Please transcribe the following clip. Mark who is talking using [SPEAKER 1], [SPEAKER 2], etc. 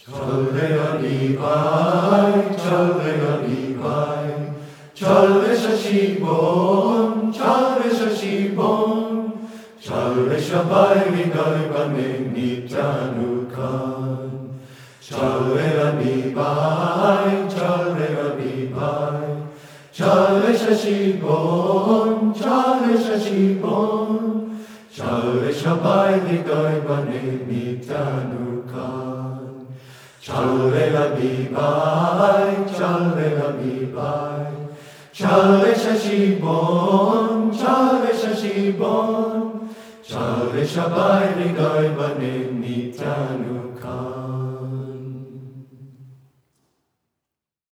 [SPEAKER 1] Chalvea Levi, Chalvea Levi, Chalvesha Shibon, Chalvesha Shibon, Chalvesha Baili Galibane Nitanukan. Chalvea Levi, Chalvea Levi, Chalvesha Shibon, Chalvesha Shibon, Chalvesha Baili Galibane Nitanukan. Chalvea Levi, Chalvea Levi, Chalvesha Shibon, Chalvesha Shibon, Chalvesha Baili Galibane Nitanukan.